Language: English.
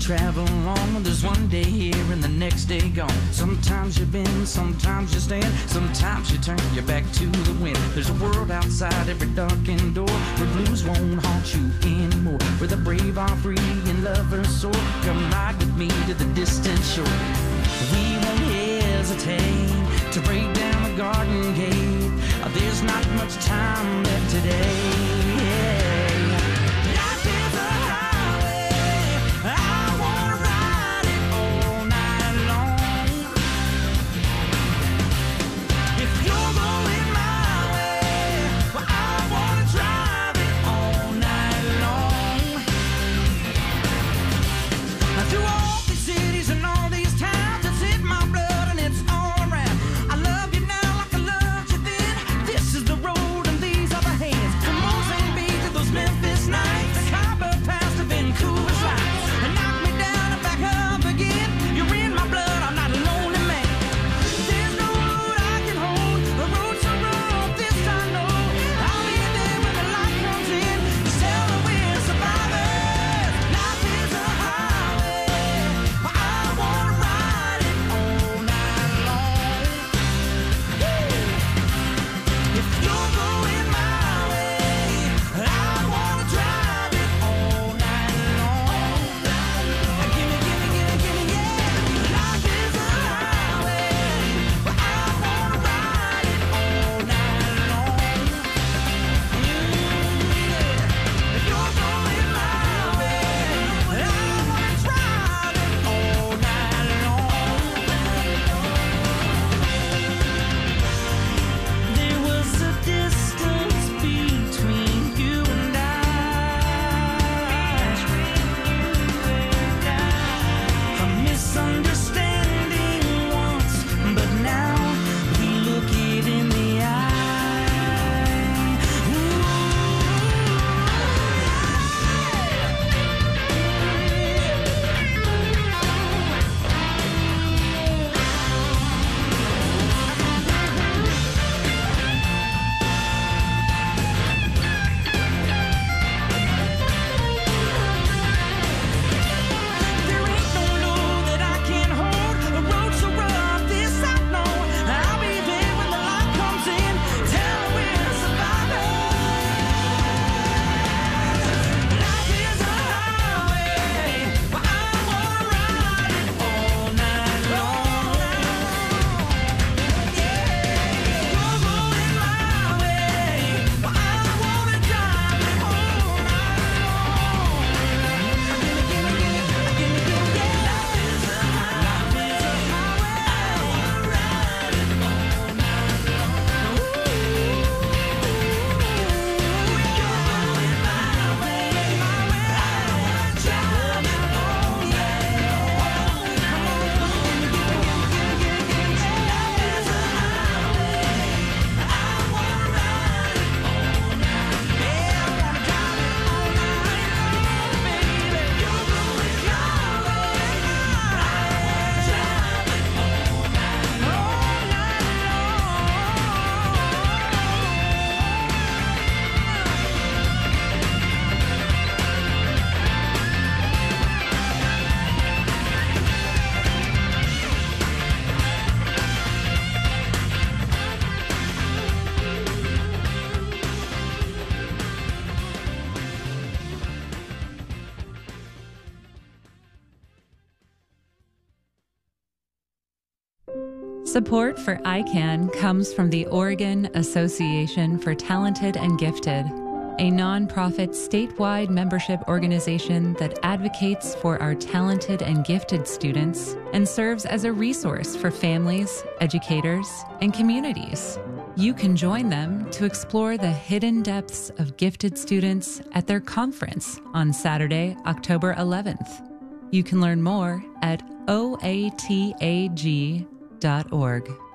travel along. There's one day here and the next day gone. Sometimes you bend, sometimes you stand, sometimes you turn your back to the wind. There's a world outside every darkened door where blues won't haunt you anymore, where the brave are free and lovers soar. Come ride with me to the distant shore. We won't hesitate to break down the garden gate. There's not much time left today. Support for ICANN comes from the Oregon Association for Talented and Gifted, a nonprofit statewide membership organization that advocates for our talented and gifted students and serves as a resource for families, educators, and communities. You can join them to explore the hidden depths of gifted students at their conference on Saturday, October 11th. You can learn more at oatag.org.